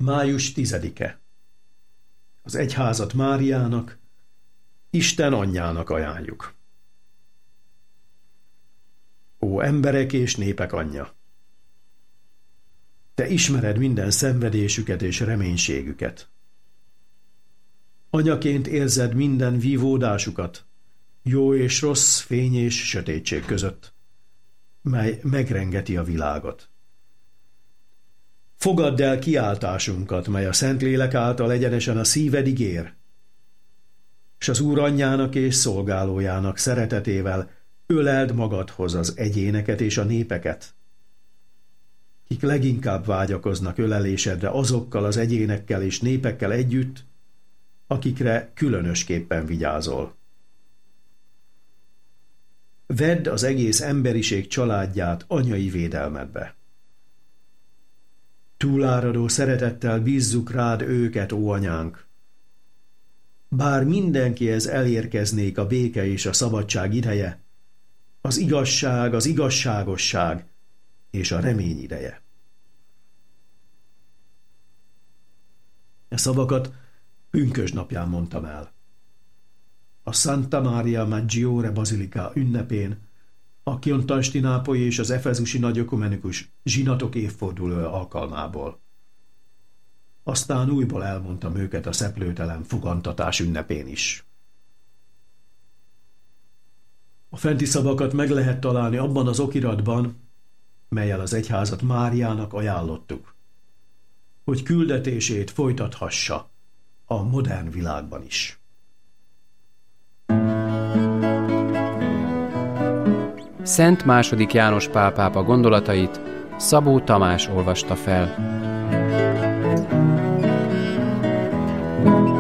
Május 10-e. Az egyházat Máriának, Isten anyjának ajánljuk. Ó emberek és népek anyja! Te ismered minden szenvedésüket és reménységüket. Anyaként érzed minden vívódásukat, jó és rossz, fény és sötétség között, mely megrengeti a világot. Fogadd el kiáltásunkat, mely a Szentlélek által egyenesen a szívedig ér, s az Úr anyjának és szolgálójának szeretetével öleld magadhoz az egyéneket és a népeket, kik leginkább vágyakoznak ölelésedre azokkal az egyénekkel és népekkel együtt, akikre különösképpen vigyázol. Vedd az egész emberiség családját anyai védelmedbe. Túláradó szeretettel bízzuk rád őket, ó anyánk. Bár mindenkihez elérkeznék a béke és a szabadság ideje, az igazság, az igazságosság és a remény ideje. E szavakat pünkösdnapján mondtam el. A Santa Maria Maggiore Bazilika ünnepén, a konstantinápolyi és az efezusi nagyökumenikus zsinatok évfordulója alkalmából. Aztán újból elmondtam őket a szeplőtelen fogantatás ünnepén is. A fenti szavakat meg lehet találni abban az okiratban, mellyel az egyházat Máriának ajánlottuk, hogy küldetését folytathassa a modern világban is. Szent II. János Pál pápa gondolatait Szabó Tamás olvasta fel.